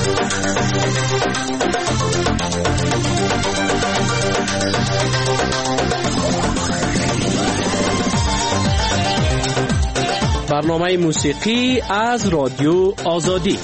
برنامه موسیقی از رادیو آزادی.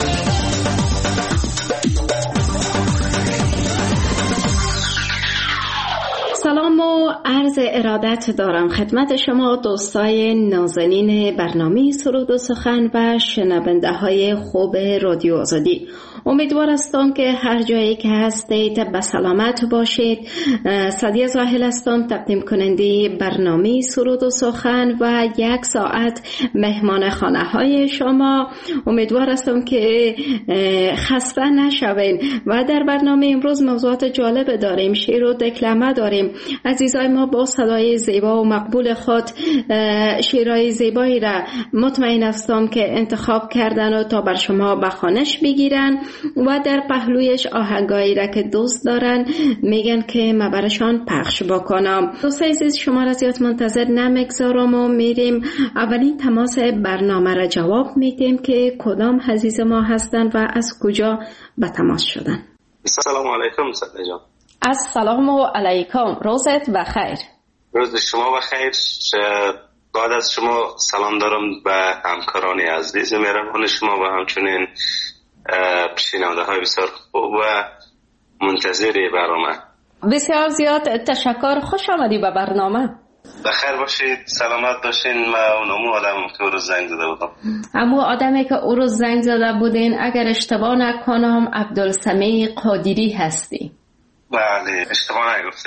سلام و عرض ارادت دارم خدمت شما دوستای نازنین برنامه سرود و سخن و شنونده های خوب رادیو آزادی. امیدوار هستم که هر جایی که هستید به سلامت باشید. سعدیه زاهل هستم، تقدیم کننده برنامه سرود و سخن و 1 ساعت مهمان خانه های شما. امیدوار هستم که خسته نشوین و در برنامه امروز موضوعات جالب داریم، شعر و دکلمه داریم. عزیزای ما با صدای زیبا و مقبول خود شعرهای زیبایی را مطمئن هستم که انتخاب کردن و تا بر شما به خوانش بگیرن و در پهلویش آهنگایی را که دوست دارن میگن که ما برشان پخش بکنم. دوستای عزیز، شما را زیاد منتظر نمیگذارم و میریم اولین تماس برنامه را جواب میدیم که کدام عزیز ما هستن و از کجا به تماس شدن. سلام علیکم سعدیه جان. السلام علیکم، روزت بخیر. روز شما بخیر. بعد از شما سلام دارم به همکاران عزیز مهربان شما و همچنین شنونده های بسیار خوب و منتظر برنامه. بسیار زیاد تشکر، خوش آمدی به برنامه. بخیر باشید، سلامت باشین. من اون آدمی که او روز زنگ زده بودم. امو آدمی که او روز زنگ زده بودین اگر اشتباه نکنم عبدالسمیع قادری هستی. بله، اشتباه نگفتید.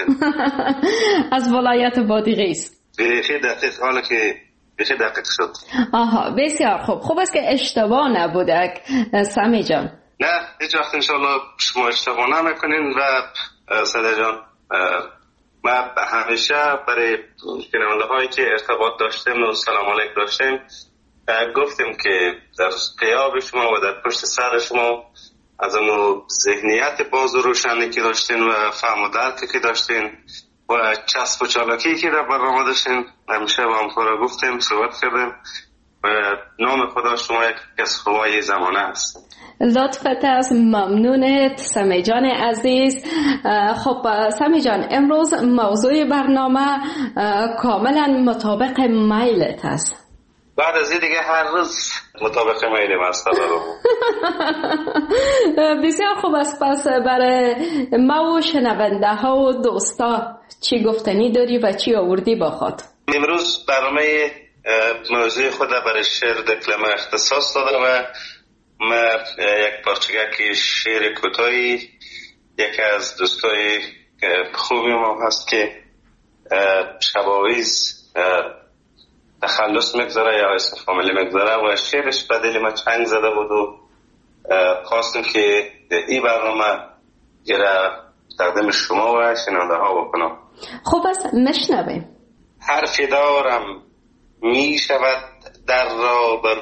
از ولایت بادغیس. بخیر دقیق، حالا که بخیر دقیق شد. آها، بسیار خوب. خوب است که اشتباه نبوده سمی جان. نه، هیچ وقت انشالله شما اشتباه نمیکنین. و سعدیه جان، ما همیشه برای شنونده هایی که ارتباط داشتیم و سلام علیک داشتیم گفتیم که در غیاب شما و در پشت سر شما از اون ذهنیت باز و روشنی که داشتین و فهم و درکی که داشتین و چسب و چالاکی که در برنامه داشتین همیشه با همکارا گفتیم، صحبت کردیم و نام خدا شما یک از خوبای زمانه است. لطفت از ممنونت سمی جان عزیز. خب سمی جان، امروز موضوع برنامه کاملا مطابق میلت است. بعد از این دیگه هر روز مطابق میل است. بسیار خوب است. پس برای ما و شنونده ها و دوستا چی گفتنی داری و چی آوردی با خود؟ امروز برنامه موضوع خود برای شعر دکلمه اختصاص دادم و من یک پارچگک شعر کوتاهی یکی از دوستای خوبی ما هست که شباویز تخلص میگذاره یا اسم فامیلی میگذاره و شعرش به دل ما چنگ زده بود و خواستم که این برنامه گره تقدیم شما و شنونده ها بکنم. خوب است، مشنویم. حرفی دارم می شود در را بر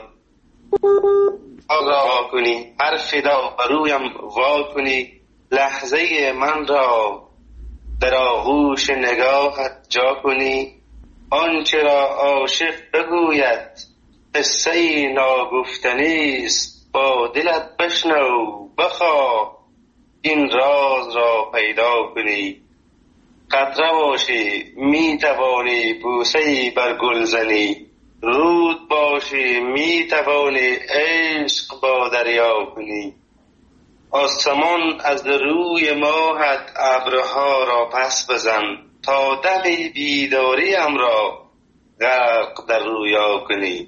وا کنی، حرفی دارم رویم وا کنی، لحظه من را در آغوش نگاهت جا کنی، آنچه را عاشق بگوید قصه ناگفتنی است، با دلت بشنو بخواه این راز را پیدا کنی، قطره باشی می توانی بوسه‌ای بر گل زنی، رود باشی می توانی عشق با دریا کنی، آسمان از روی ماهت ابرها را پس بزن، تا دم بیداریم را غرق در رویا کنی،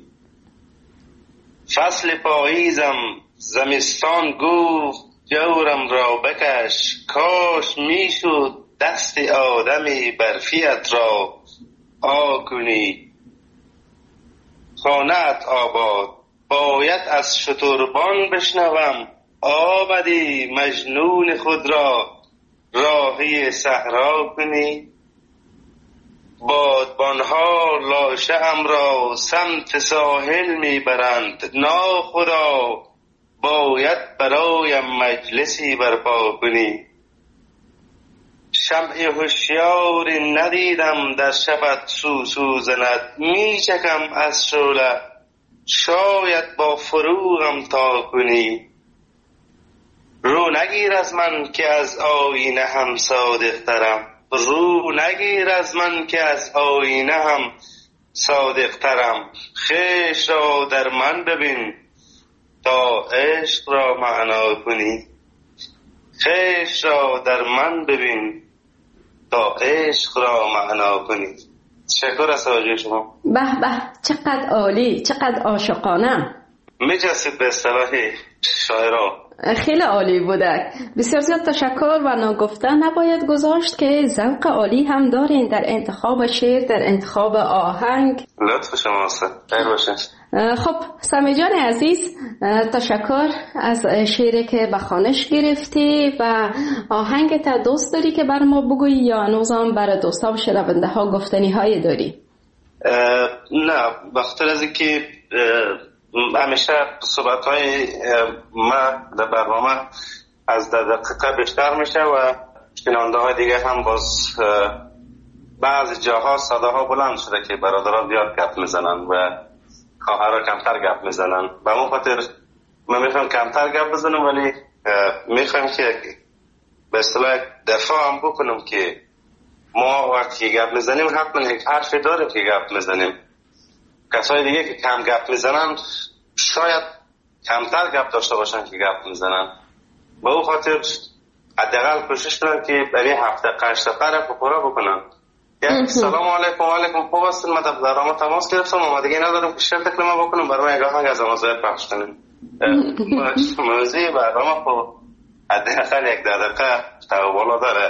فصل پاییزم زمستان گفت جورم را بکش، کاش میشد دست آدمی برفیت را آ کنی، خانه‌ات آباد باید از شتربان بشنوم، آمدی مجنون خود را راهی صحرا کنی، بادبانها لاشه ام را سمت ساحل میبرند، ناخدا باید برایم مجلسی برپا کنی، شمع هوشیاری ندیدم در شبت سوسو زند، میچکم از شعله شاید با فروغم تا کنی، نگیر از من که از آینه هم صادق ترم، رو نگیر از من که از آینه هم صادق ترم. خویش را در من ببین تا عشق را معنا کنی، خویش را در من ببین تا عشق را معنا کنی. تشکر از توجه شما. به به، چقدر عالی، چقدر عاشقانه. میجسید به اصطلاح شاعرها. خیلی عالی بوده. بسیار زیاد تشکر و ناگفته نباید گذاشت که ذوق عالی هم دارین در انتخاب شعر، در انتخاب آهنگ. لطف شماست. خیر باشه. خب سمی جان عزیز، تشکر از شعری که به خوانش گرفتی و آهنگت دوست داری که بر ما بگویی یا هنوزم برای دوستا و شنونده ها گفتنی های داری؟ نه، بخاطر از اینکه همیشه صحبت های ما در برنامه از دقیقه بیشتر میشه و شنونده های دیگه هم باز بعضی جاها صداها بلند شده که برادران زیاد گپ میزنن و خواهرها کمتر گپ میزنن. به اون خاطر من میخوام کمتر گپ بزنم، ولی میخوام که به اصطلاح دفاع هم بکنم که ما وقتی گپ میزنیم حتما یک حرفی داره که گپ میزنیم. کسای دیگه که کم گپ میزنن شاید کمتر گپ داشته باشن که گپ میزنن. به اون خاطر حداقل کوشش کنن که برای هفته 5 دقیقه پورا بکنن. سلام علیکم. و علیکم. خوب هستین؟ من در ما تماس گرفتم، ما دیگه ندارم که شرط کلمه بکنم، برای یک آهنگ از آموزش پخش کنیم. موضوع برنامه خب حداقل 10 دقیقه تا بالا داره.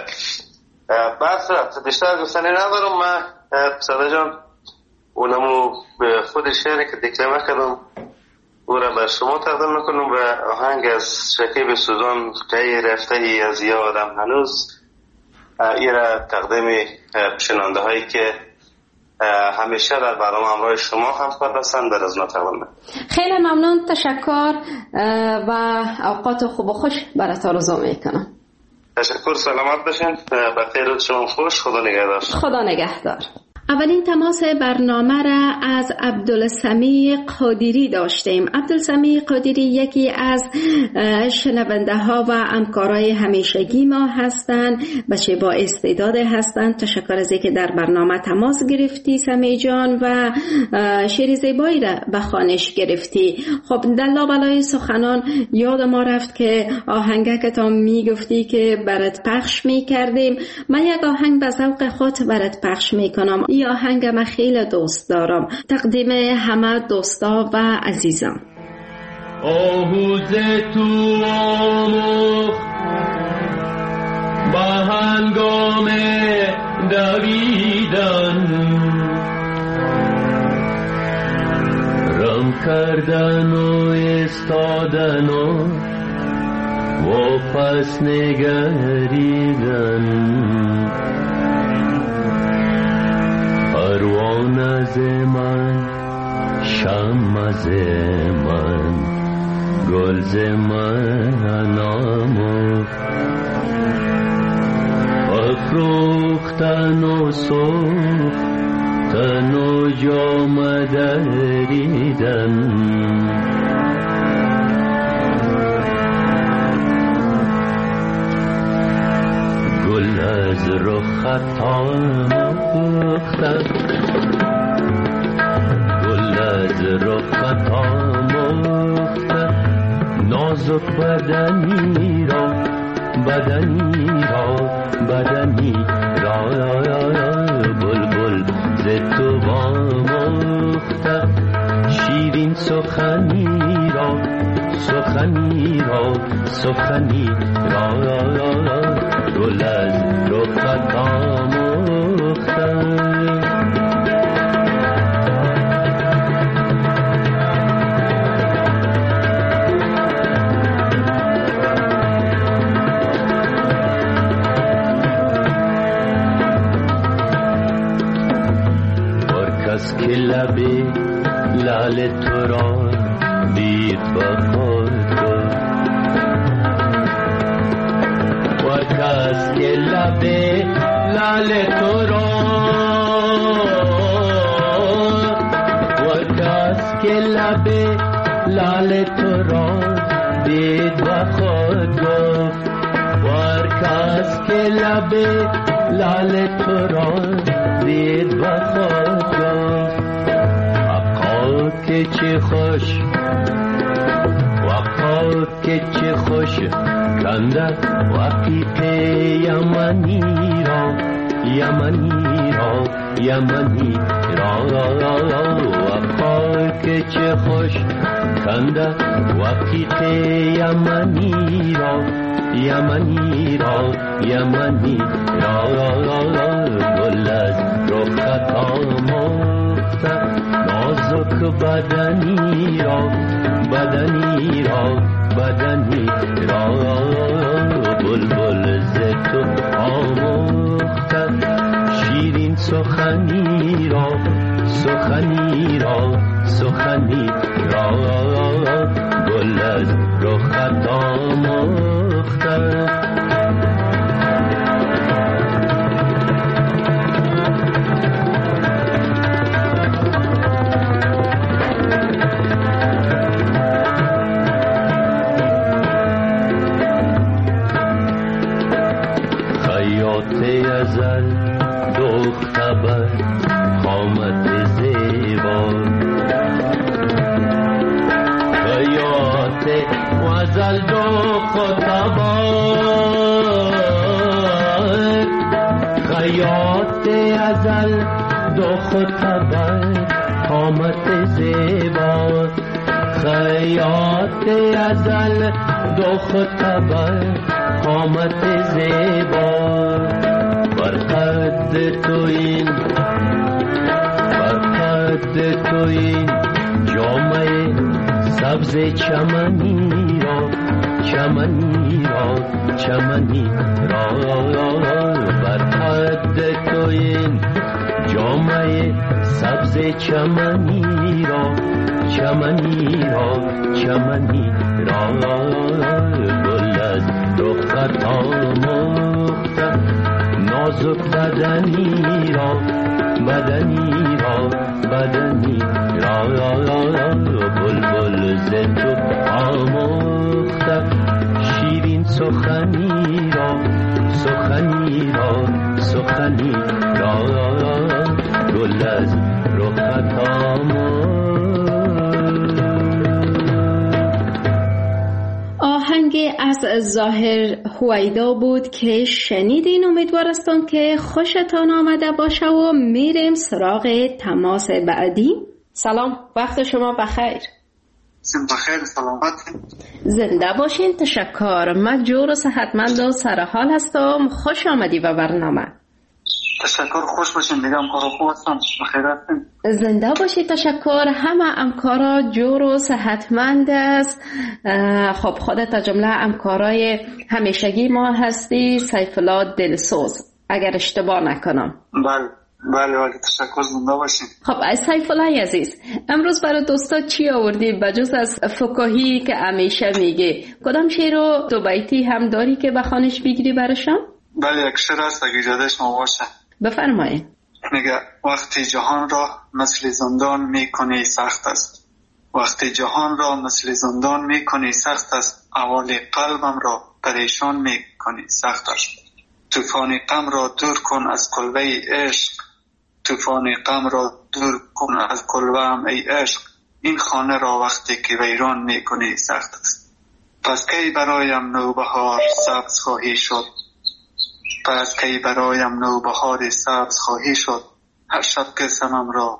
بس بیشتر گفتنی ندارم. من صدا جان اونمو به خود شعری که دکلمه کردم او را بر شما تقدیم میکنم و آهنگ از شکیب سوزان قی رفته ای از یادم هنوز. این را تقدیم شنونده هایی که همیشه در برنامه همراه شما همکار هستند در از تقدیم. خیلی ممنون، تشکر و اوقات خوب و خوش برات آرزو میکنم. تشکر، سلامت باشین. بخیر روز شما خوش. خدا نگهدار. خدا نگهدار. اولین تماس برنامه را از عبدالسمیع قادری داشتیم. عبدالسمیع قادری یکی از شنونده ها و همکارای همیشگی ما هستند، بچه با استعداد هستند. تشکر از اینکه در برنامه تماس گرفتی سمیع جان و شعر زیبایی را به خوانش گرفتی. خب در لابلای سخنان یاد ما رفت که آهنگه که تا میگفتی که برات پخش میکردیم، من یک آهنگ به ذوق خود برات پخش میکنم. این آهنگ من خیلی دوست دارم. تقدیم همه دوستا و عزیزان. آهوز تو آموخ با هنگام دویدن، رم کردن و استادن و پس نگریدن. پروانه از من، شمع از من، گل ز من آموخت، افروختن و سوختن و جام دریدن. گل از رخت آموختن، گل از رخت آموختن، نازک بدنی را، بدنی را، بدنی را، بلبل ز تو آموختن، شیرین سخنی را، سخنی را، سخنی را، گل از رخت آموختن. که لب لعل تو را دید و خود گفت، و کس که لب لعل تو را، و کس که لب لعل تو را دید و خود گفت، لب لال تو را دید وفا جان وقا که چه خوش وقا که چه خوش کنده وقیت یمنی را یمنی را یمنی را وقا که چه خوش کنده وقیت یمنی را یمنی را یمنی را گل از رخت آموخته نازک بدنی را بدنی را بدنی را بلبل ز تو آموخته شیرین سخنی را سخنی را سخنی را گل از رخت آموخته ازل دختر بر قامت زیبا خیاط ازل دختر بر خیاط ازل دختر بر قامت زیبا خیاط ازل دختر بر قامت زیبا برقد تو این جامعه سبز چمنی را چمنی را چمنی را برقد تو این جامعه سبز چمنی را چمنی را چمنی را گل از رخت آموخته نازک بدنی را بدنی را بدنی را بلبل ز تو آموخته شیرین سخنی را سخنی را سخنی را گل از رخت آموخته. آهنگ از ظاهر هویدا بود که شنیدین. امیدوارستم که خوشتان آمده باشه و میریم سراغ تماس بعدی. سلام، وقت شما بخیر. بخیر، سلامت. زنده باشین. تشکر. من جور و صحتمند و سرحال هستم. خوش آمدی به برنامه. تشکر، خوش باشین. دیگه همکارا خوب هستم، بخیر هستیم. زنده باشید. تشکر. همه همکارا جور و صحتمند است. خب خودت تا جمله همکارای همیشگی ما هستی. سیف الله دلسوز اگر اشتباه نکنم. بله تشکر، زنده باشین. خب سیف الله عزیز، امروز برای دوستا چی آوردی بجز از فکاهی که همیشه میگی؟ کدام شعر و دو بیتی هم داری که بخوانش بگیری براشم؟ بله، یک شعر هست اگه اجازه شما باشه. بفرمایید. میگه وقتی جهان را مثل زندان میکنی سخت است، وقتی جهان را مثل زندان میکنی سخت است، احوال قلبم را پریشان میکنی سخت است. طوفان غم را دور کن از کلبه عشق، طوفان غم را دور کن از کلبه‌ام ای عشق، این خانه را وقتی که ویران میکنی سخت است. پس کی برایم نوبهار سبز خواهی شد، پس کی برایم نوبهار سبز خواهی شد، هر شب که سنم را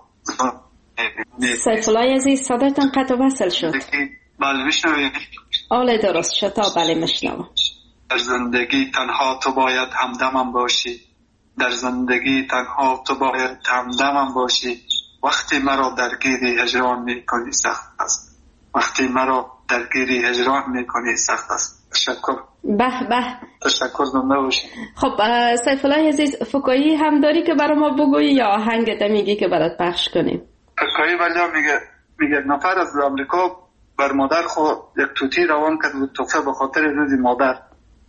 سیف الله عزیز صداتون قطع وصل شد. بله میشنوید؟ آله درست شد. بله میشنوم. در زندگی تنها تو باید همدمم باشی، در زندگی تنها تو باید همدمم باشی، وقتی مرا درگیری هجران میکنی سخت است، وقتی مرا درگیری هجران میکنی سخت است. تشکر. به تشکر، زنده باشی. خب سیف الله عزیز، فکایی هم داری که برای ما بگویی یا آهنگت میگی که برات پخش کنیم؟ فکایی ولی میگه نفر از امریکا بر مادر خود یک توتی روان کرد بود، تحفه به خاطر روز مادر.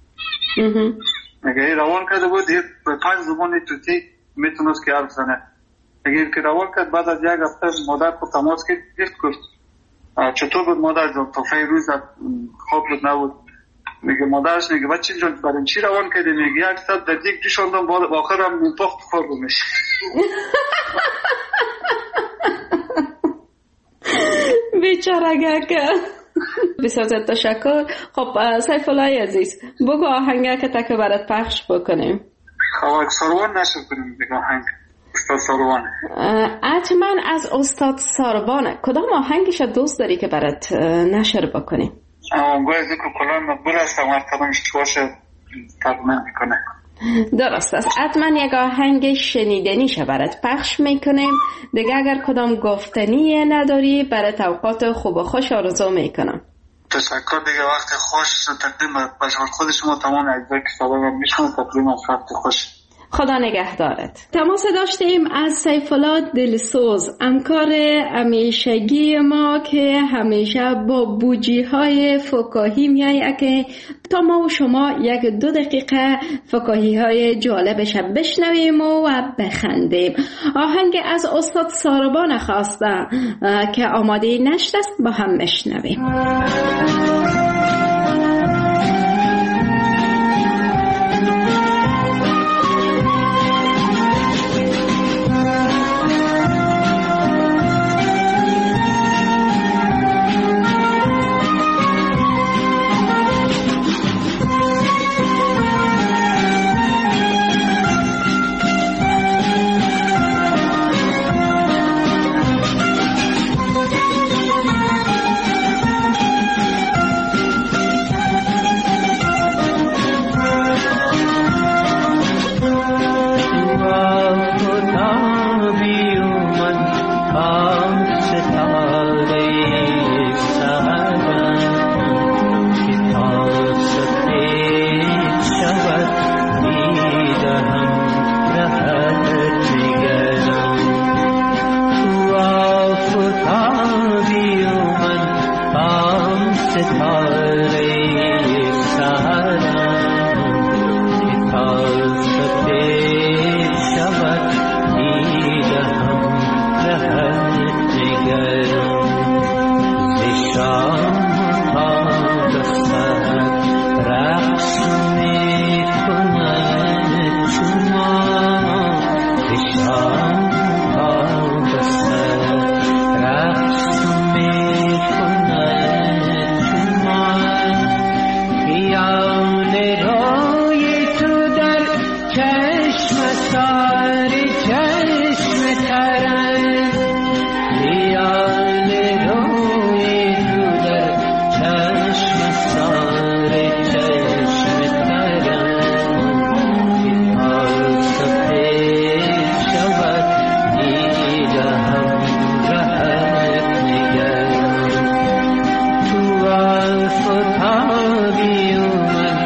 میگه روان کرده بود به 5 زبان توتی میتونست که حرف زنه. میگه که روان کرد، بعد از یک هفته مادر کو تماس گرفت، گفت چطور بود مادر جان، تحفه روز خواب بود نبود؟ میگه مادرش میگه بچه جان برای چی روان کردی؟ میگه 100 در دیگ جوشاندم با آخر هم منطق خورده میشه. بیچاره که بسیار تشکر. خب سیف الله عزیز بگو آهنگه که تک برات پخش بکنیم. خب سروان نشر کنیم دیگه آهنگ استاد سروان. حتما از استاد سروان کدام آهنگش دوست داری که برات نشر بکنیم؟ گویا دیگه کلان مقبول است و ارتبانش باشه تقمن میکنه. درست است. حتما یک آهنگ شنیدنیش برات پخش میکنیم دیگه. اگر کدام گفتنی نداری برات اوقات خوب و خوش آرزو میکنم. تشکر دیگه. وقت خوش تقدیم بشار خود شما تمام اجزای که سابقا میشون تقدیم از وقت خوش. خدا نگهدارت. تماس داشتیم از سیف الله دلسوز، همکار همیشگی ما که همیشه با بوجی های فکاهی میایه که تا ما و شما 1-2 دقیقه فکاهی های جالبش بشنویم و بخندیم. آهنگ از استاد سروان خواسته که آماده نشت است، با هم بشنویم. فتابی اومد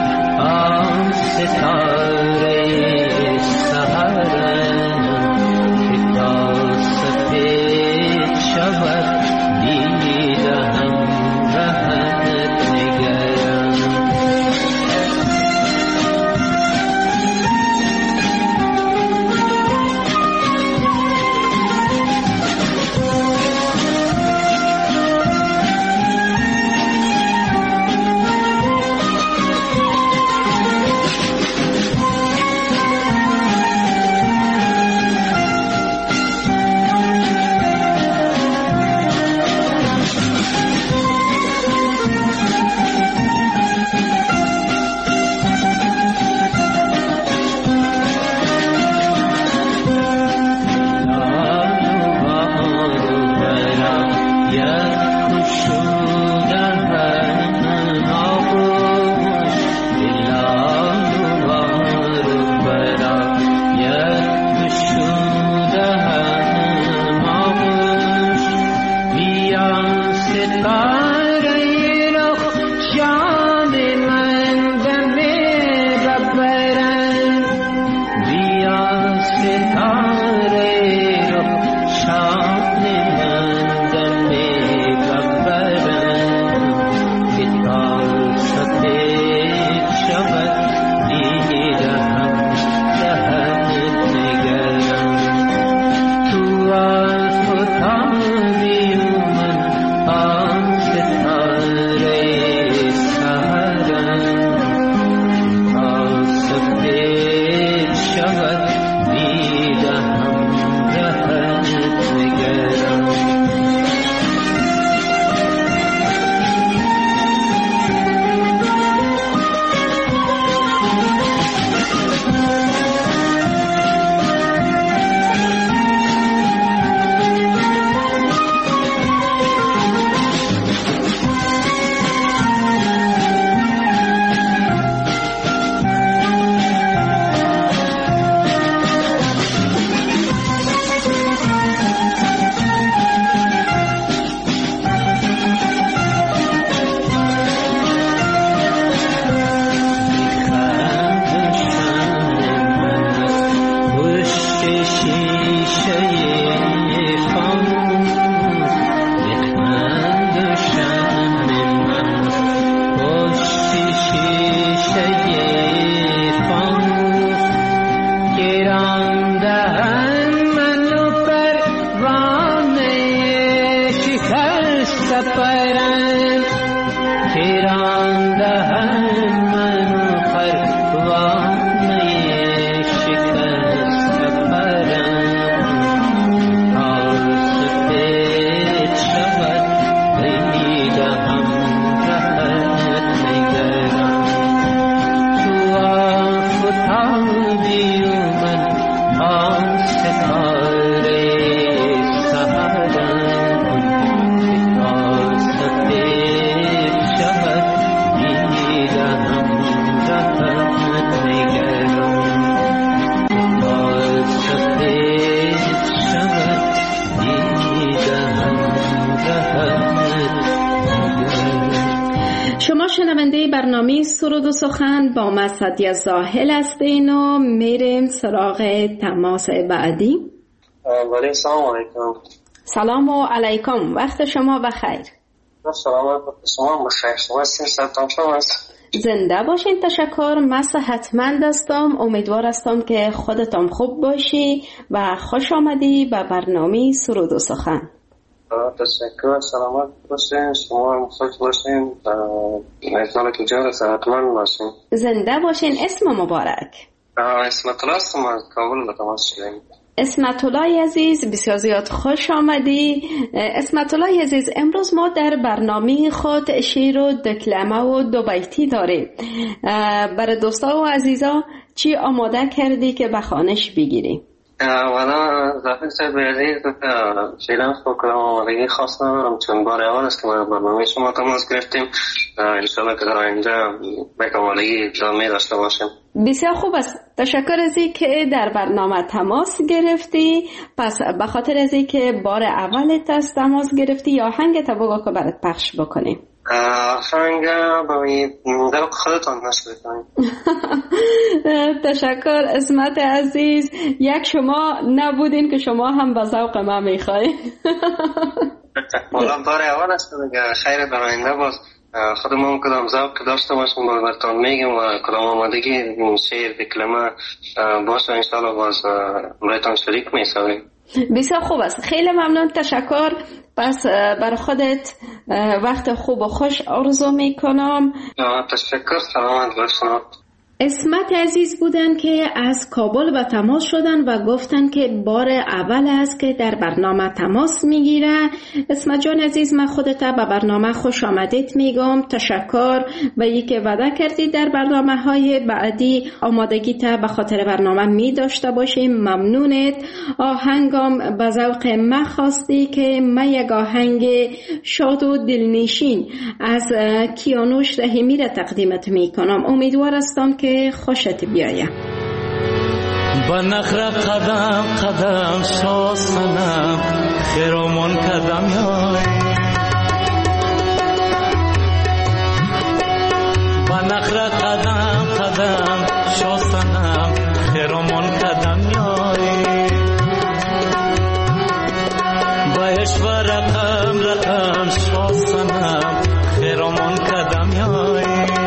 برنامه سرود و سخن با مسعدی زاهل هستین و میریم سراغ تماس بعدی. ولی سلام علیکم. سلام و علیکم، وقت شما بخیر. سلام شما بخیر. شما سلام شما زنده باشین. تشکر. من صحتمند هستم. امیدوار هستم که خودتان خوب باشی و خوش آمدی به برنامه سرود و سخن. تشکر. سلامت باشین. شما خوش باشین. امیدوارم که جان صحتمند باشین. زنده باشین. اسم مبارک؟ اسمت الله است. ما کابل به تماس شدیم. اسمت الله عزیز، بسیار زیاد خوش آمدی. اسمت الله عزیز، امروز ما در برنامه خود شعر و دکلمه و دو بیتی داریم. برای دوستا و عزیزا چی آماده کردی که بخوانش بگیری؟ والا زفر سر بیردی شیرم فکرم آمادگی خاص ندارم، چون بار اول است که ما برنامه شما تماس گرفتیم. انشاءالله که در اینجا به آمادگی جامعه داشته باشیم. بسیار خوب است. تشکر از این که در برنامه تماس گرفتی. پس به خاطر از این که بار اولت است تماس گرفتی، یا آهنگ تا بگو که برات پخش بکنیم. آهنگ در خودتان نشر کنیم. تشکر اسمت عزیز. یک شما نبودین که شما هم به ذوق ما میخوایی. والا بار اول است دیگه. خیر در آینده باز خودمون کدام ذوق داشته باشیم باز براتون میگیم و کدام آمادگی شعر دکلمه باشه انشاءالله باز براتون شریک میشویم. بسیار خوب است. خیلی ممنون. تشکر. پس بر خودت وقت خوب و خوش آرزو میکنم. تشکر. سلامت باشین. اسمت عزیز بودن که از کابل به تماس شدن و گفتن که بار اول است که در برنامه تماس میگیره. اسمت جان عزیز، من خودت به برنامه خوش آمدید میگم. تشکر و یکی وعده کردی در برنامه های بعدی آمادگی تا به خاطر برنامه می داشته باشیم. ممنونت. آهنگم به ذوق من خواستی که من یک آهنگ شاد و دلنشین از کیانوش رحیمی را تقدیمت میکنم. امیدوار هستم که خوشت بیاید. با نخره قدم قدم شاسنم خیرامون قدم یای. با نخره قدم قدم شاسنم خیرامون قدم یای. با اشوار رقم رقم شاسنم خیرامون قدم یای.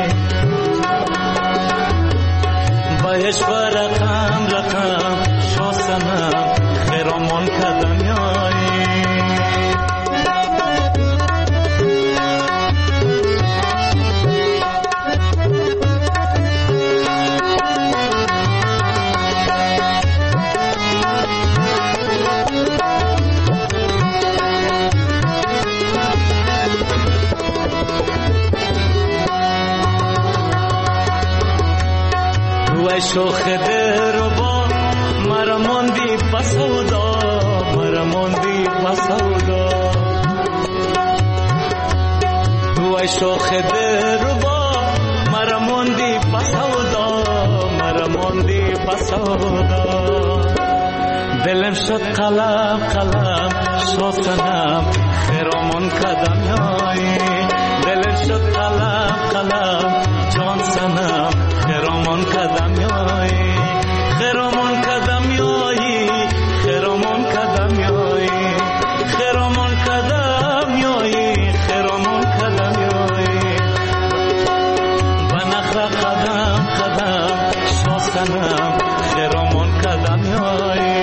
باش با رقم رقم شاسنم خیرامون قدم یایی. شوخ دربا مرا ماندی بسودا، مرا ماندی بسودا. وای شوخ دربا مرا ماندی بسودا، مرا ماندی بسودا. دلم شد قلم قلم شاسنم خیرامون قدم یایی. دلم شد قلم قلم جان سنم خیرامون قدم یایی. خیرامون قدم یایی. خیرامون قدم یایی. خیرامون قدم یایی. خیرامون قدم یایی. و نخره قدم قدم شاسنم خیرامون قدم یایی.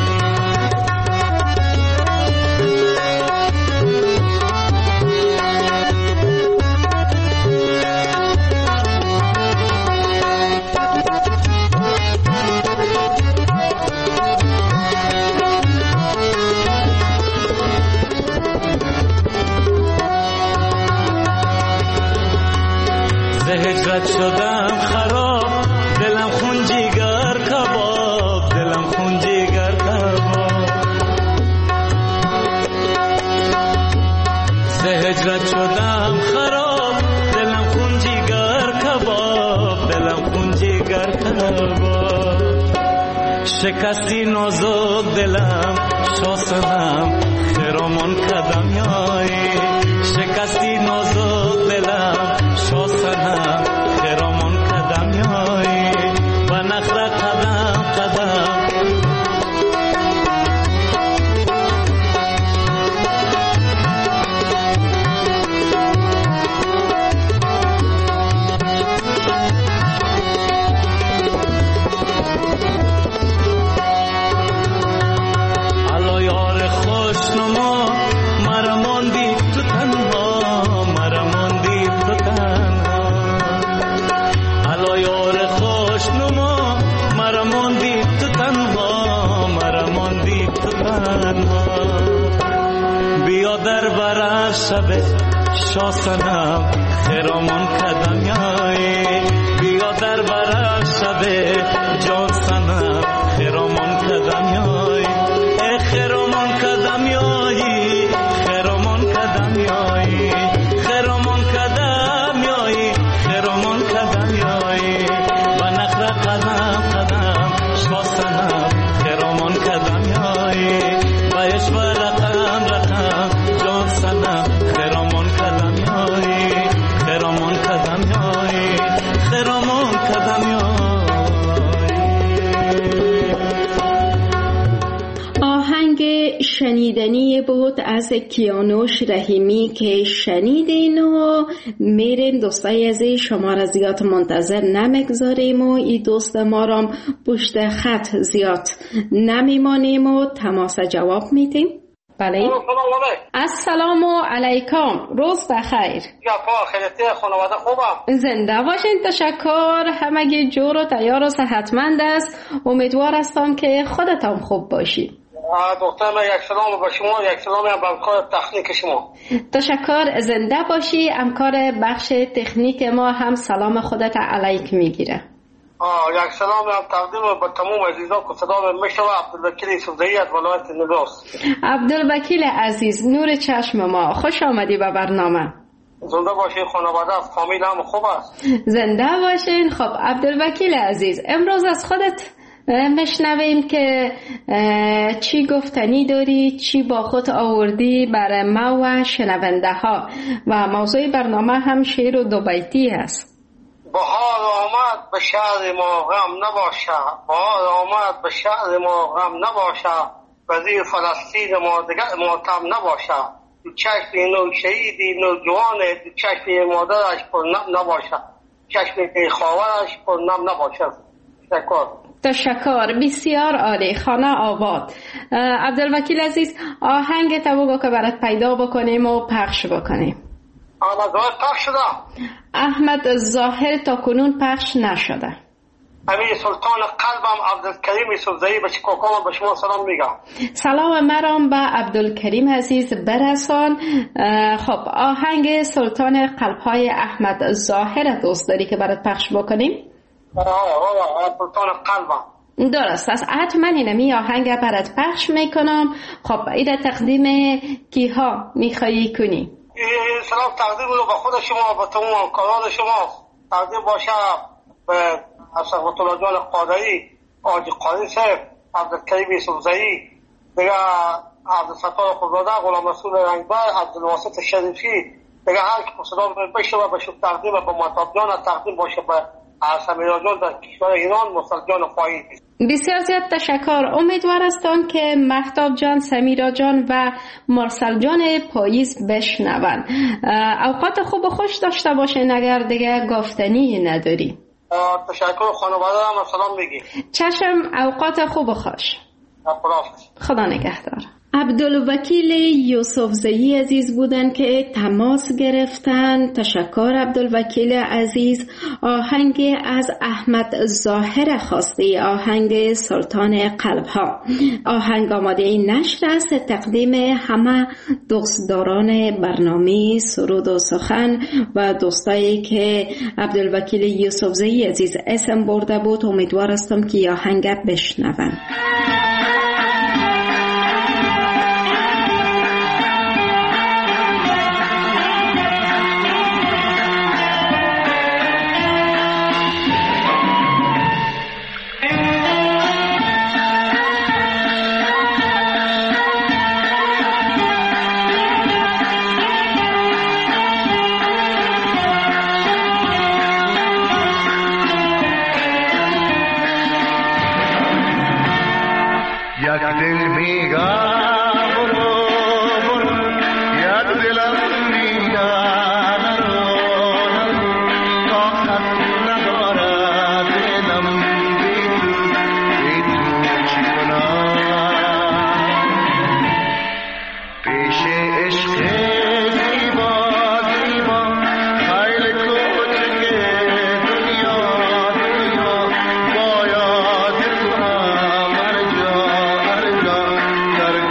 هجرت شدم خراب دلم خون جیگر کباب، دلم خون جیگر کباب. هجرت شدم خراب دلم خون جیگر کباب، دلم خون جیگر کباب. شکستی نازک دلم شاسنم خیرامون قدم یایی. شکستی نازک دلم شاسنم شب شاسنم خیرامان کدم یایی بیا در بر شب جان سنم خیرامان کدم یایی خیرامان کدم یایی خیرامان کدم یایی خیرامان کدم یایی خیرامان کدم یایی و نخره قدم قدم شاسنم خیرامان کدم یایی و یشو رقم رقم جان سنم خیرامان کدم یایی خیرامان کدم یایی خیرامان کدم یایی. آهنگ شنیدنی بود از کیانوش رحیمی که شنیدین و میریم. دوستای عزیز شما را زیاد منتظر نمیگذاریم و این دوست ما را پشت خط زیاد نمیمانیم و تماس جواب میدیم. بله السلام علیکم، روز بخیر. خانواده خوبم؟ زنده باشین، تشکر. همگی جور و تیار و صحتمند است. امیدوار هستم که خودتان خوب باشی. دکتر من یک سلام به شما، یک سلام به همکار تکنیک شما. تشکر، زنده باشی. همکار بخش تکنیک ما هم سلام خودت علیک میگیره. یک سلام هم تقدیم به تمام عزیزان که صدا میشنوه. عبدالوکیل یوسفزئی از ولایت نگاس. عبدالوکیل عزیز، نور چشم ما، خوش آمدی به برنامه. زنده باشین، خانواده فامیل هم خوب است. زنده باشین. خب عبدالوکیل عزیز، امروز از خودت مشنویم که چی گفتنی داری، چی با خود آوردی برای ما و شنونده ها، و موضوع برنامه هم شعر و دو بیتی است. بهار آمد به شهر ما غم نباشه، بهار آمد به شهر ما غم نباشه، وزیر فلسطین ما دیگر ماتم نباشه، چشم نو شهیدی نو جوانه، چشم مادرش پر نم نباشه، چشم خواهرش پر نم نباشه. تشکر. تشکر، بسیار عالی، خانه آباد. عبدالوکیل عزیز، آهنگ تا بگو که برات پیدا بکنیم و پخش بکنیم. احمد ظاهر پخش شده؟ احمد ظاهر تا کنون پخش نشده. امیر سلطان قلبم عبدالکریم یوسفزئی به شکوکام به شما سلام میگم. سلام مرام به عبدالکریم عزیز برسان. خب آهنگ سلطان قلبهای احمد ظاهر دوست داری که برات پخش بکنیم؟ سلطان قلبم. درست است، حتما اینمی آهنگ برات پخش میکنم. خب ایده تقدیم کیها میخوایی کنی؟ سلام تقدیم رو به خود شما، به تمام همکاران شما تقدیم باشه، به حضرت الله جان قادری، آجی قادری صاحب، عبدالکریم یوسفزئی، دیگه عبدالستار خودزاده، غلام رسول رنگبر، عبدالواسط شریفی، دیگه هر که صدا بشه و بشه تقدیم به مهتاب جان، تقدیم باشه به سمیرا جان در کشور ایران، مصطفی جان فایید. بسیار زیاد تشکر. امیدوار هستم که مهتاب جان، سمیرا جان و مرسل جان پاییز بشنون. اوقات خوب و خوش داشته باشین. اگر دیگه گفتنی نداری. تشکر. خانواده هم سلام میگی. چشم، اوقات خوب و خوش. خدا نگهدار. عبدالوکیل یوسفزئی عزیز بودن که تماس گرفتن. تشکر عبدالوکیل عزیز. آهنگ از احمد ظاهر خواستی، آهنگ سلطان قلبها. آهنگ آماده نشر است. تقدیم همه دوستداران برنامه سرود و سخن و دوستایی که عبدالوکیل یوسفزئی عزیز اسم برده بود. امیدوار هستم که آهنگ بشنون. در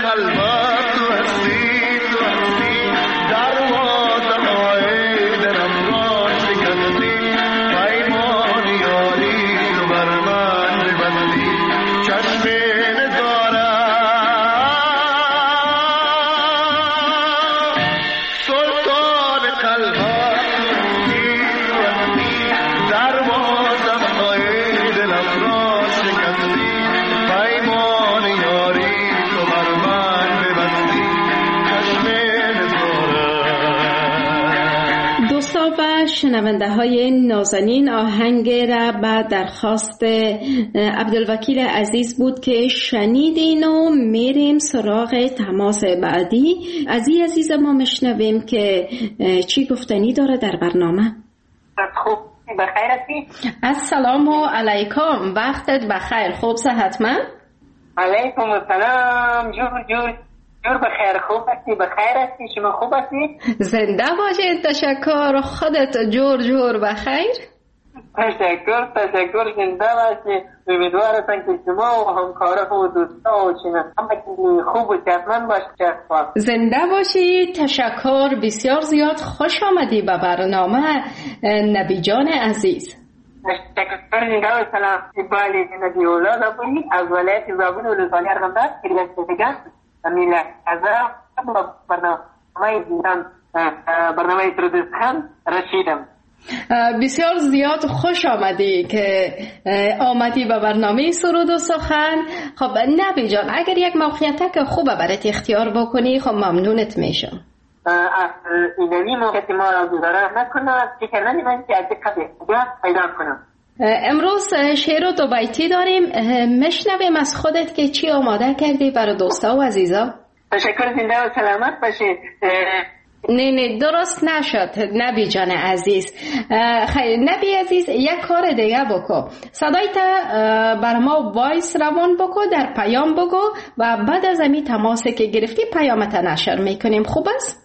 خلوت تو هستی تو هستی درواز های دلم را شکستی پیمان یاری تو بر من ببستی چشم نگارم سلطان خلوت تو هستی درواز های دلم را شکستی پیمان یاری تو بر من ببستی چشم نگارم. دوستا و شنونده های نازنین، آهنگ را به درخواست عبدالوکیل عزیز بود که شنیدین و میریم سراغ تماس بعدی. از این عزیز ما مشنویم که چی گفتنی داره در برنامه. خوب بخیر هستی؟ السلام علیکم، وقتت بخیر، خوب صحتمند؟ علیکم السلام، جور بخیر، خوب هستی؟ بخیر هستی؟ شما خوب هستی؟ زنده باشید، تشکر. خودت جور بخیر؟ تشکر، زنده باشید. امیدوارم که شما و همکارا و دوستا و همه خوب و صحتمند باشید. زنده باشید، تشکر. بسیار زیاد خوش آمدی به برنامه نبی جان عزیز. تشکر. زنده و سلام بالی نبی اولاد ابونی از ولایت زابون و لسانی ارغنداب کریان امیل ازا برنامه سرودستخان رشیدم. بسیار زیاد خوش آمدی که آمدی به برنامه سرود و سخن. خب نبی جان، اگر یک موقعیت که خوبه برات اختیار بکنی خب ممنونت میشم. اینمی موقعیت ما را گذاره نکنم که کنانی من که از دقیقه پیدا کنم. امروز شعر و دو بیتی داریم، مشنویم از خودت که چی آماده کردی برای دوستا و عزیزا. تشکر، زنده و سلامت باشید. نه درست نشد نبی جان عزیز. نبی عزیز، یک کار دیگه بکن، صدایت بر ما وایس روان بکن، در پیام بگو و بعد از امی تماسی که گرفتی پیامت نشر میکنیم. خوب است؟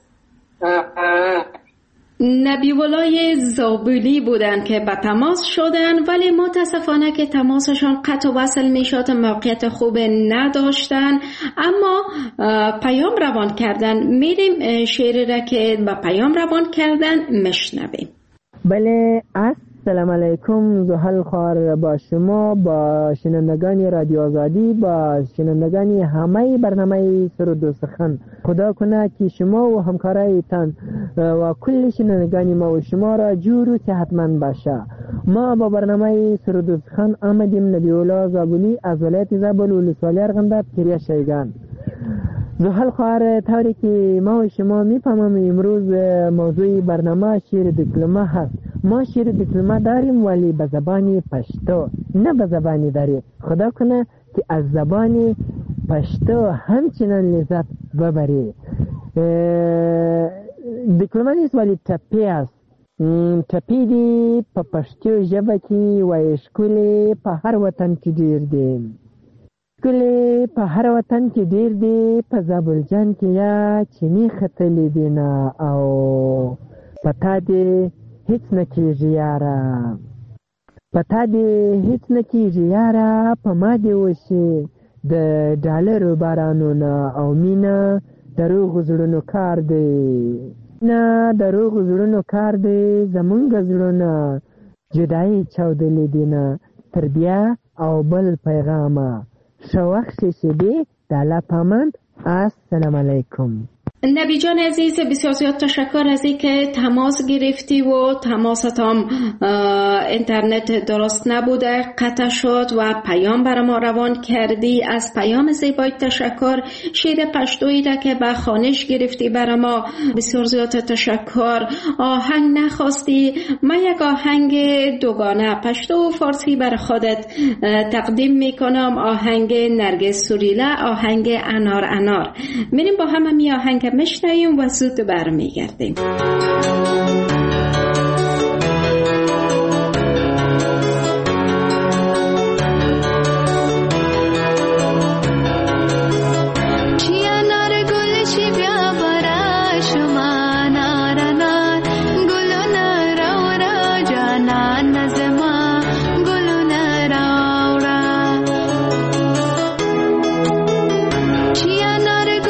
نبی ولای زابلی بودن که به تماس شدن، ولی متاسفانه که تماسشان قطع و وصل میشد، موقعیت خوب نداشتن، اما پیام روان کردن. میریم شعر را که به پیام روان کردن مشنویم. بله، السلام علیکم. زحل خوار با شما، با شنوندگان رادیو آزادی، با شنوندگان همه برنامه سرود و سخن. خدا کنه که شما و همکارایتان و کل شنوندگان ما و شما را جور و صحتمند باشه. ما با برنامه سرود و سخن آمدیم. نبی الله زابلی از ولایت زابل و ولسوالی ارغنداب کریا شیگان. زحل خوار، طوری که ما و شما میفهمم امروز موضوع برنامه شعر دکلمه هست. ما شعر دکلمه داریم ولی به زبان پشتو، نه به زبانی داری. خدا کنه که از زبان پشتو همچنان لذت ببری. دکلمه نیست ولی تپی است. تپی دی په پشتو ژبه کې وایي ښکلې په هر وطن کې ډېر دی، ښکلې په هر وطن کې ډېر دی، په زابل جان کې یا چینی ختلې دی نه، او په تا دې هیڅ نه کېږي یاره، په تا دې هیڅ نه کېږي یاره، په ما دې وشي د ډالرو بارانونه، او مینه د روغو زړونو کار دی، نه د روغو زړونو کار دی، زمونږ زړونه جدایي چاودلې دي نه، تر بیا او بل پیغامه ښه وخت شیبې د الله پامند. السلام علیکم. نبی جان عزیز، بسیار زیاد تشکر از این که تماس گرفتی و تماست هم اینترنت درست نبوده، قطع شد و پیام برای ما روان کردی. از پیام زیبای تشکر. شعر پشتویی را که به خوانش گرفتی برای ما بسیار زیاد تشکر. آهنگ نخواستی، من یک آهنگ دوگانه پشتو و فارسی برای خودت تقدیم میکنم. آهنگ نرگس سوریله، آهنگ انار انار. میریم با هم می آهنگ مشنویم و زود برمیگردیم. Chia nare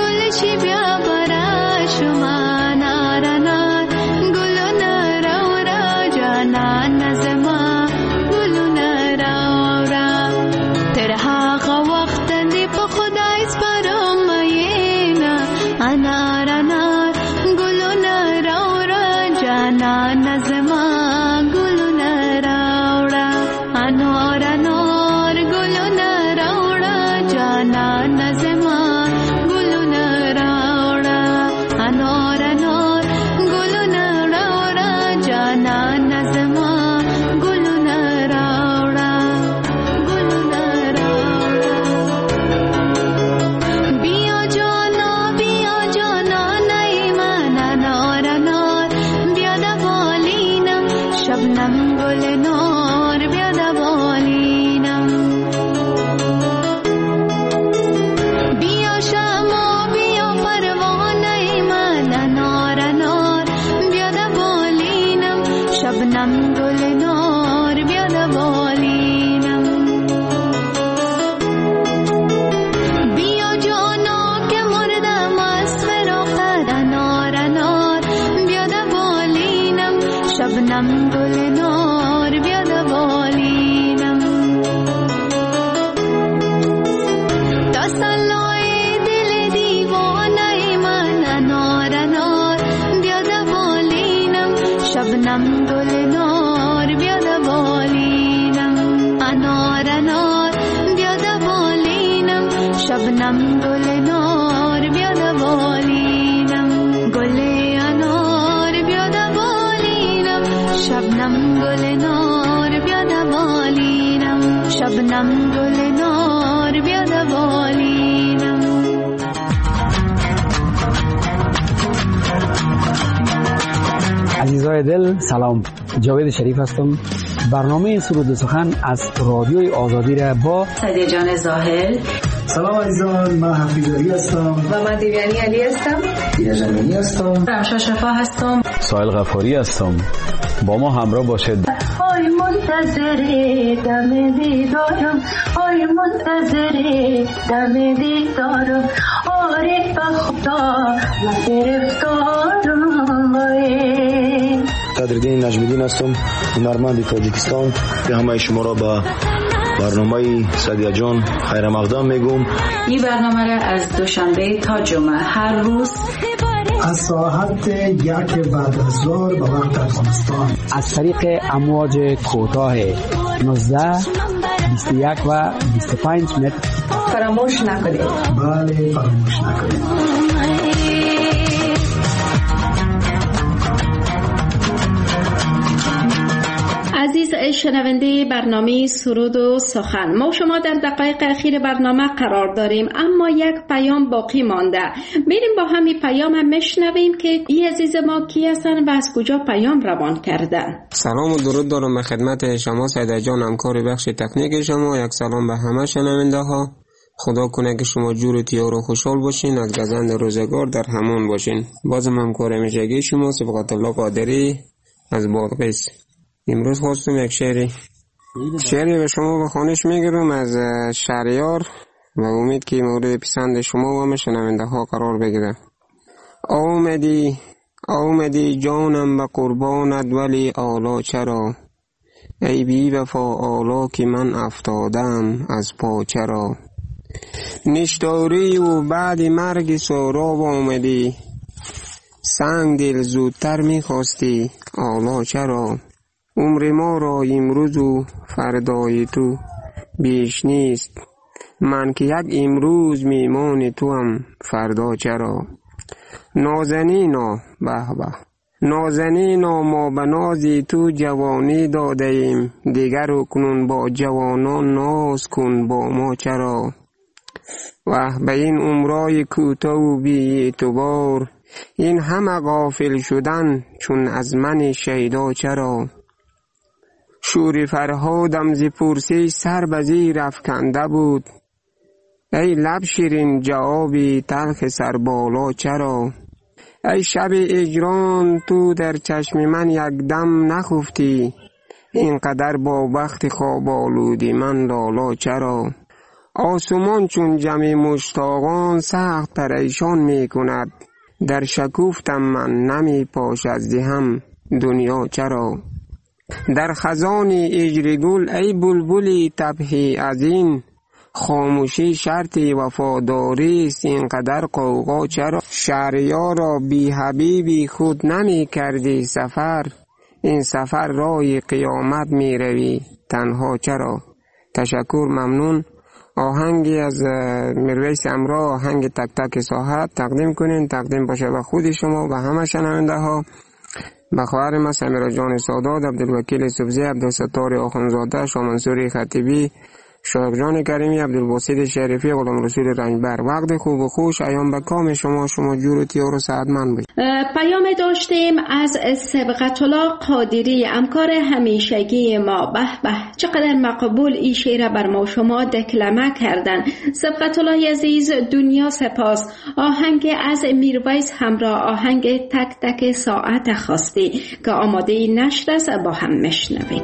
شبنم گل نار بیاد بالینم تسلای دل دیوانه من انار انار بیاد بالینم شبنم گل نار بیاد بالینم انار انار بیاد بالینم شبنم گل نار بیاد بالینم گل انار بیاد بالینم شبنم گل نار بیاد بالینم شبنم گل نار بیاد بالینم عزیزای دل سلام، جاوید شریف هستم. برنامه سرود و سخن از رادیوی آزادی را با سعدیه جان زاهل. سلام عزیزان، من حفیظ علی هستم و من دیویانی علی هستم. دیجانی هستم. رمشا شفا هستم. سایل غفاری هستم. با ما همراه باشید. آی منتظر دم دیدارم، آی منتظر دم دیدارم، عارف خدا و گرفتارم. قدردین نجمیدین هستم، هنرمند تاجیکستان. به همه شما را با برنامه سعدیه جان خیر مقدم میگم. این برنامه را از دوشنبه تا جمعه هر روز از ساعت 1 بعد از ظهر به وقت افغانستان از طریق امواج کوتاه 19 21 و 25 متر فراموش نکنید. بله فراموش نکنید. عزیز شنونده برنامه سرود و سخن، ما شما در دقایق اخیر برنامه قرار داریم، اما یک پیام باقی مانده. بریم با همین پیام هم بشنویم که این عزیز ما کی هستن و از کجا پیام روان کردن. سلام و درود دارم به خدمت شما سعدیه جان، همکار بخش تکنیک شما. یک سلام به همه شنونده ها. خدا کنه که شما جور تیار و خوشحال باشین، از گزند روزگار در همان باشین. بازم همکار همیشگی شما صبغت الله قادری از بادغیس. امروز خواستم یک شعری به شما به خوانش میگیرم از شهریار و امید که مورد پسند شما و شنونده ها قرار بگیره. آمدی جانم به قربانت ولی آلا چرا، ای بی وفا آلا که من افتادم از پا چرا. نشتاری و بعد مرگ سهراب آمدی، سنگ دل زودتر میخواستی آلا چرا. عمر ما را امروز و فردای تو بیش نیست، من که یک امروز میمان تو هم فردا چرا. نازنینا به به نازنینا، ما به نازی تو جوانی داده ایم، دیگر اکنون با جوانان ناز کن با ما چرا. به این عمرای کوتاه و بی اعتبار، این همه غافل شدن چون از من شیدا چرا. شور فرهادم ز پرسی سر به زیر افکنده بود، ای لب شیرین جوابی تلخ سر بالا چرا. ای شب اجران تو در چشم من یک دم نخفتی، اینقدر با وقت خواب آلودی من لالا چرا. آسمان چون جمع مشتاقان سخت پریشان می کند، در شکوفتم من نمی پاش از دهم دنیا چرا. در خزان اجر گل ای بلبلی تبهی از این، خاموشی شرطی وفاداری است اینقدر قوقا چرا. شهریارا بی حبیبی خود نمی کردی سفر، این سفر راه قیامت می روی تنها چرا. تشکر، ممنون. آهنگی از مرویس امرا، آهنگ تک تک ساحت تقدیم کنین، تقدیم باشه به خود شما و همه شنونده ها. به خواهر ما سمیرا جان سادات، عبدالوکیل سبزی، عبدالستار آخونزاده، شامنصوری خطیبی، شایق جان کریمی، عبدالباسط شریفی، غلام رسول رنجبر. وقت خوب و خوش ایام به کام شما جور و تیار و سعادتمند باشید. پیام داشتیم از صبغت الله قادری، همکار همیشگی ما. به به چقدر مقبول این شعر بر ما شما دکلمه کردن. صبغت الله عزیز، دنیا سپاس. آهنگ از میرویس همراه آهنگ تک تک ساعت خواستی که آماده نشر است، با هم مشنویم.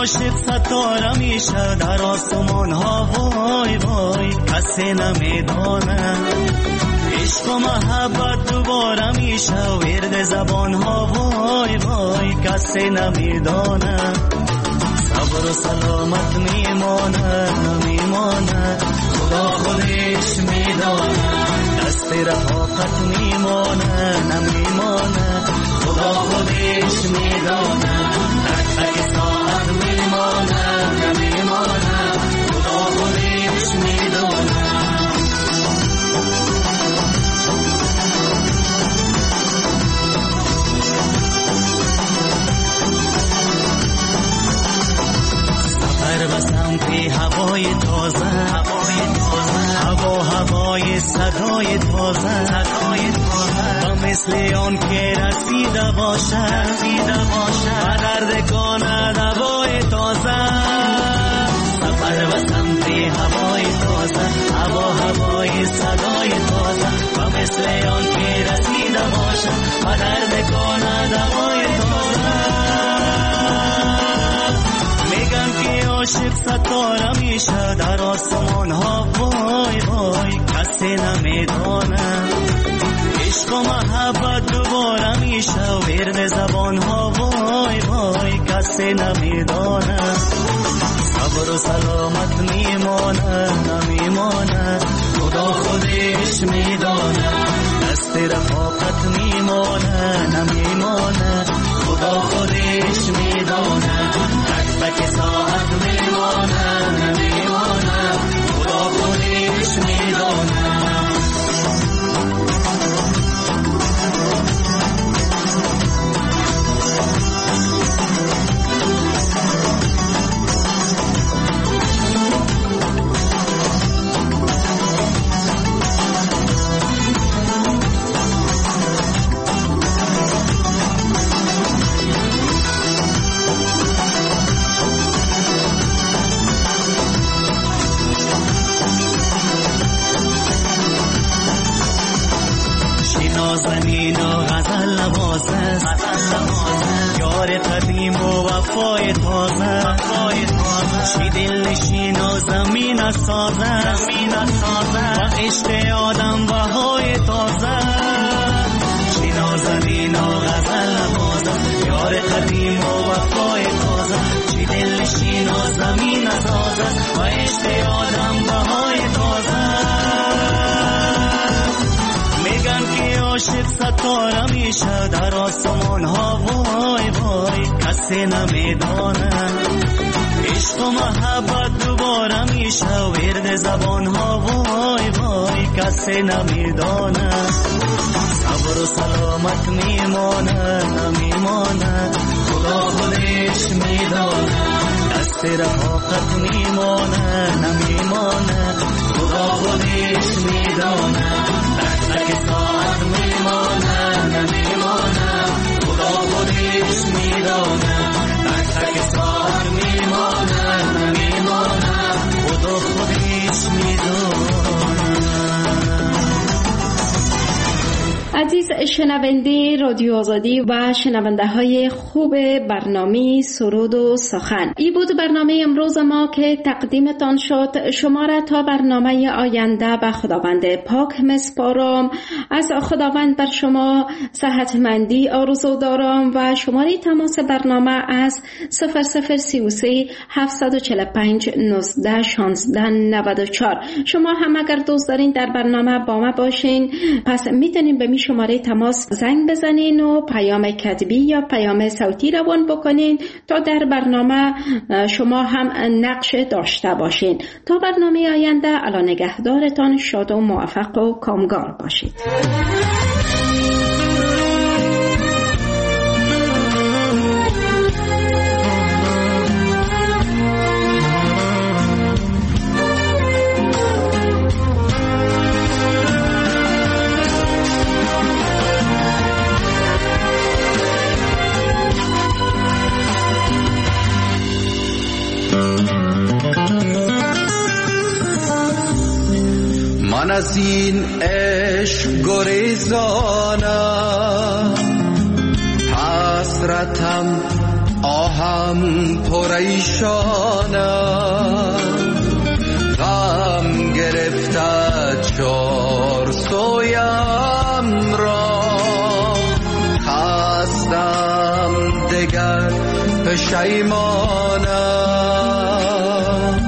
عاشق ستاره میشه در آسمان ها، وای وای کسی نمیدانه. عشق و محبت دوباره میشه ورد زبان ها، وای وای کسی نمیدانه. صبر و سلامت میمانه نمیمانه، خدا خودش میدانه. دست رفاقت میمانه نمیمانه، خدا خودش میدانه. تک تک ساعت میمانه نمیمانه، خدا خودش میدانه. سفر و سمت هوای تازه، هوای صدای تازه، و مثل آن که رسیده باشه و دردگان دوای تازه. سفر و سمت هوای تازه، هوای صدای تازه، و مثل آن که رسیده باشه و دردگان دوای تازه. میگن که عاشق ستاره میشه در آسمان ها، وای وای کسی نمیدانه. عشق و محبت دوباره میشه ورد زبان ها، وای وای کسی نمیدانه. صبر و سلامت میمانه نمیمانه، خدا خودش میدانه. دست رفاقت میمانه نمیمانه، خدا خودش میدانه. تک تک ساعت میمانه نمیمانه، خدا خودش میدانه. زمین و غزل نوازه، یار قدیم و وفای تازه. شی دل نشین و زمین سازه، و عشق آدم بهای تازه. شی نازنین و غزل نوازه، یار قدیم و وفای تازه. شی دل نشین و زمین سازه، و عشق آدم بهای تازه. میگن که عاشق ستاره میشه در آسمان ها، وای وای کسی نمیدانه. عشق و محبت دوباره میشه ورد زبان ها، وای وای کسی نمیدانه. صبر و سلامت میمانه نمیمانه، خدا خودش میدانه. دست رفاقت میمانه نمیمانه، خدا خودش میدانه. تک ساعت میمانه نمیمانه، خدا خودش میدانه. تک ساعت میمانه نمیمانه، خدا خودش میدانه. عزیز شنونده رادیو آزادی و شنونده های خوب برنامه سرود و سخن، این بود برنامه امروز ما که تقدیمتان شد. شما را تا برنامه آینده به خداوند پاک میسپارم. از خداوند بر شما صحتمندی آرزو دارم و شماره تماس برنامه از 0033 745 19 16 94. شما هم اگر دوست دارین در برنامه با ما باشین، پس میتونین به می شماره تماس زنگ بزنین و پیام کتبی یا پیام صوتی روان بکنین تا در برنامه شما هم نقش داشته باشین. تا برنامه آینده، الله نگهدارتان، شاد و موفق و کامگار باشید. من از این عشق گریزانم، حسرتم آهم پریشانم غم گرفته چار سویم را خستم دگر پشیمانم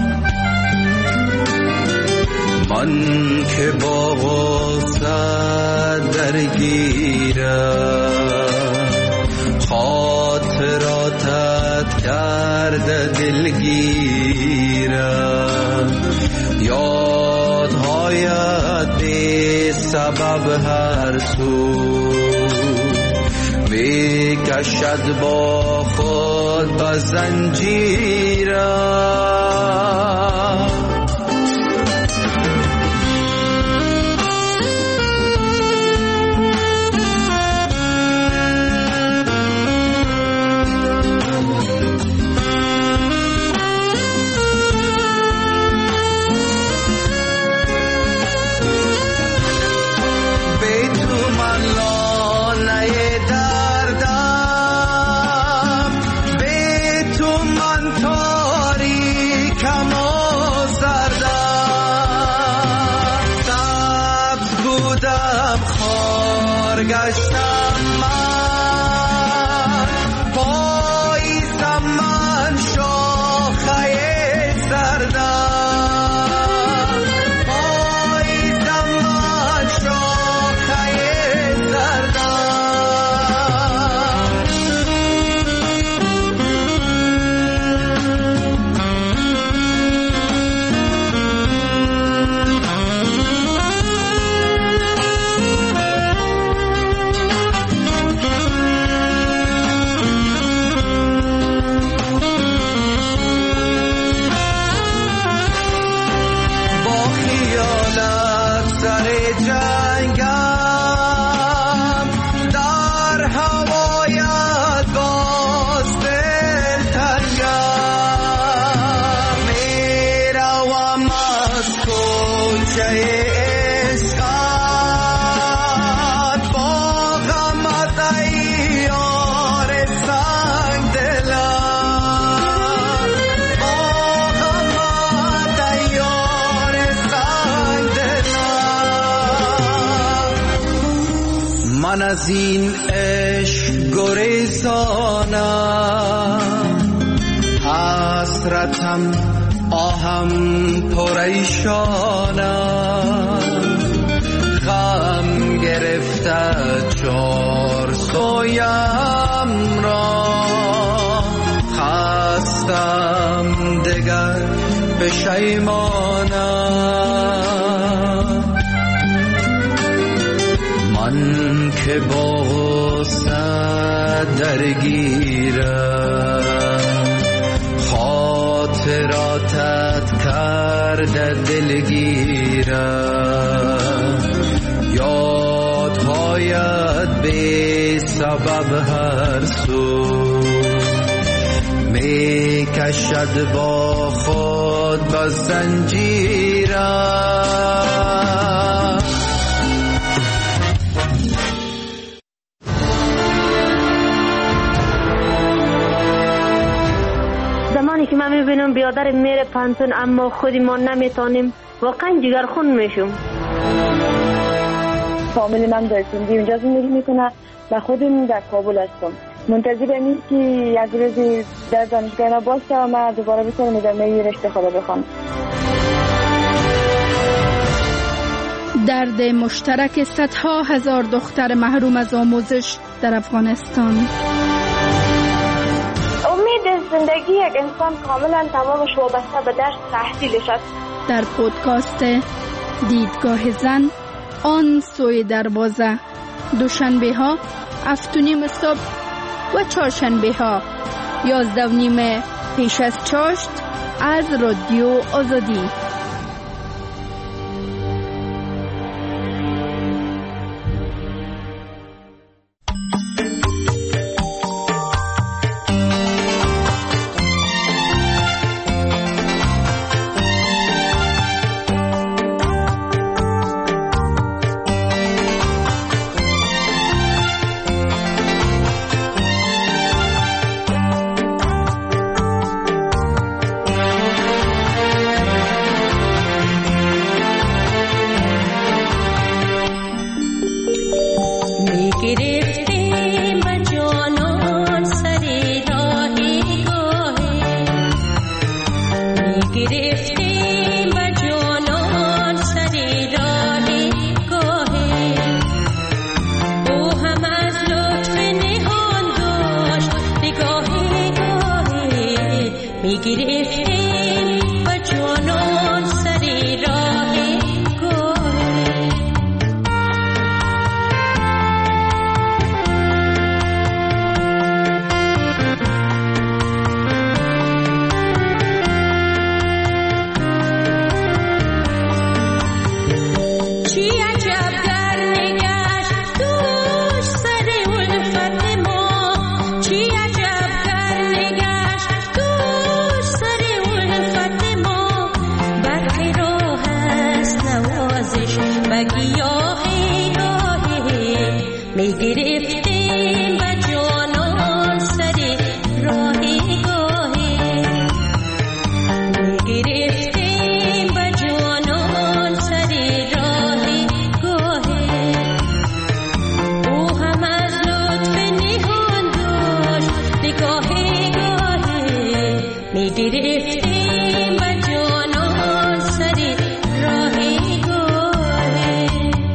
من که با غصه درگیرم خاطراتت کرده دلگیرم یادهایت بی سبب هر سو می کشد با خود به زنجیرم گشتم من پاییزم من شاخه زردم پاییزم من شاخه من از این عشق گریزانم حسرتم آهم پریشانم غم گرفته چار سویم را خستم دگر پشیمانم من که با غصه درگیرم خاطراتت کرده دلگیرم یادهایت بی سبب هر سو می کشد با خود به زنجیرم که من میبینم بیادر میره پانتون اما خودی ما نمیتونیم واقعا جگرخون میشم. فامیل من در سندی اونجا زندگی میکنه و خودم در کابل هستم. منتظر اینم که یک روزی در دانشگاه ما باشه و من دوباره بتونم ادامه رشته خود بخوام. درد مشترک صدها هزار دختر محروم از آموزش در افغانستان. زندگی یک انسان کاملا تمامش وابسته به درس تحصیلش است. در پودکاست دیدگاه زن آن سوی دروازه دوشنبه ها 7:30 صبح و چهارشنبه ها 11:30 پیش از چاشت از رادیو آزادی. میگرفتیم با جانان سری راه گوهر. چی عجب در نگشت دوش سر الفت ما، چی عجب در نگشت دوش سر الفت ما. برق راه است نوازش و گیاه راهه، میگرفتیم و جانان سر راه گاهه، میگرفتیم و جانان سر راه گاهه. او هم از لطف نهان داشت نگاه گاهه، میگرفتیم و جانان سر راه گاهه.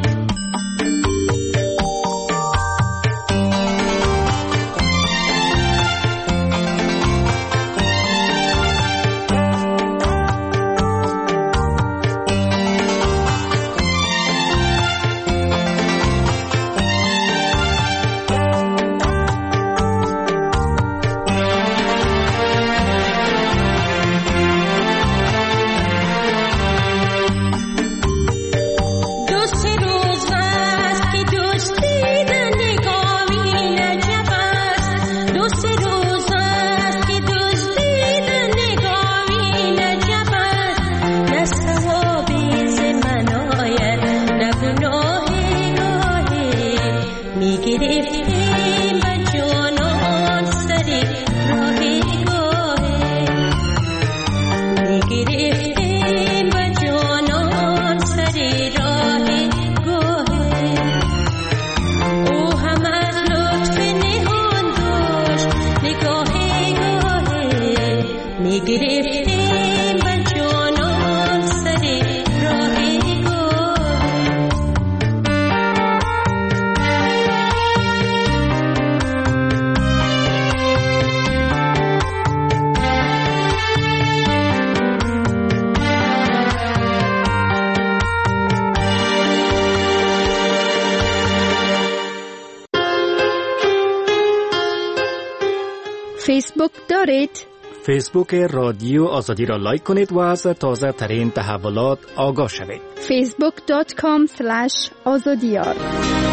دو سه روز است که دزدیدن نگامی نجب است، دو سه روز است که دزدیدن نگامی نجب است. نه ثواب ز من آید نه گناه راهه، میگرفتیم و جانان سر راه گاهه، میگرفتیم و جانان سر راه گاهه. او هم از لطف نهان داشت نگاه گاهه، میگرفتیم و جانان سر راه گاهه. فیسبوک دارید؟ فیسبوک رادیو آزادی را لایک کنید و از تازه ترین تحولات آگاه شوید. facebook.com/azadiyar